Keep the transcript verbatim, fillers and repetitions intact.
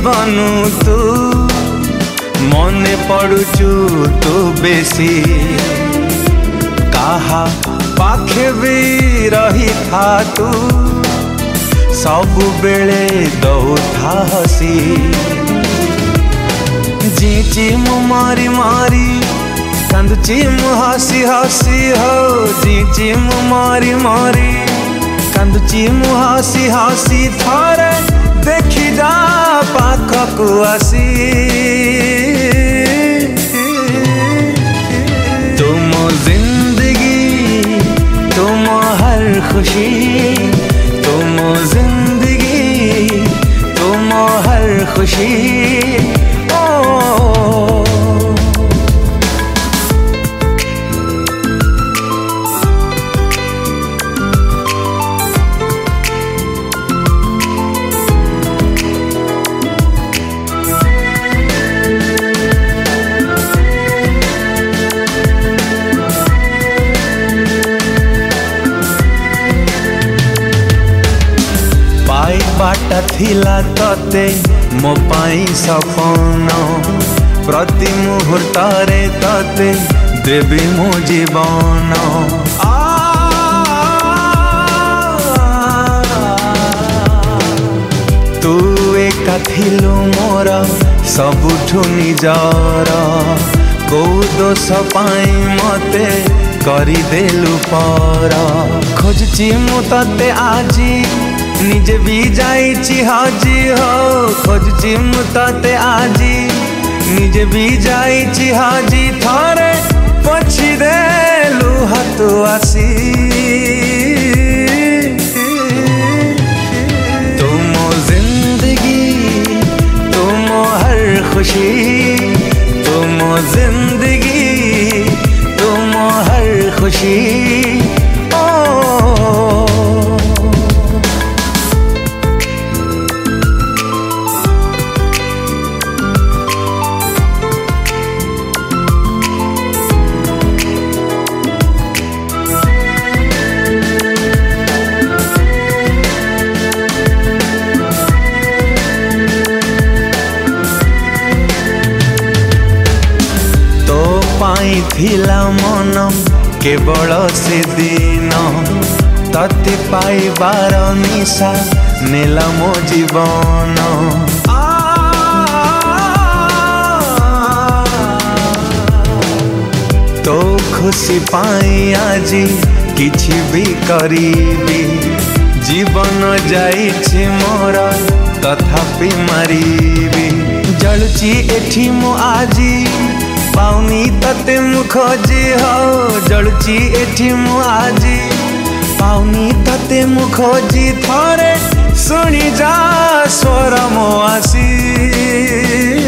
जीवनु तू मने पड़ुचु तू बेसी काहा पाखे भी रही था तू सबु बेले दौथा हसी जीची मु मारी मारी कांदुची मु हसी हसी हो जीची मु मारी मारी कांदुची मु हसी हसी थारे देखी जा पाखकु आसी तुम जिंदगी तुम हर खुशी तुम जिंदगी तुम हर खुशी बाटा थिला तते मो पाई सपन प्रति मुहूर्त रे तते देवी मो जीवन तू एका थिलु मोर सबुठु निजर को दोष पाई मते करी देलु पर खोजची मु तते आजी निजे भी जाइची हाजी हो खोजची मु तते आजी निजे भी जाइची हाजी थारे पछी देलु हाथ आसी तुम जिंदगी तुम हर खुशी तुम जिंदगी तुम हर खुशी पाई थिला मन केवल से दिन तते पाई बार निशा नेला मो जीवन तो खुशी पाई आजी किछि भी करीबी जीवन जाइछि मोर तथापि मारीबी जलुची एठी मो आजी पाउनी तते मु खोजी हो जलुची एठी मु आजी पाउनी तते मु खोजी थरे सुनी जा स्वर मो आसी।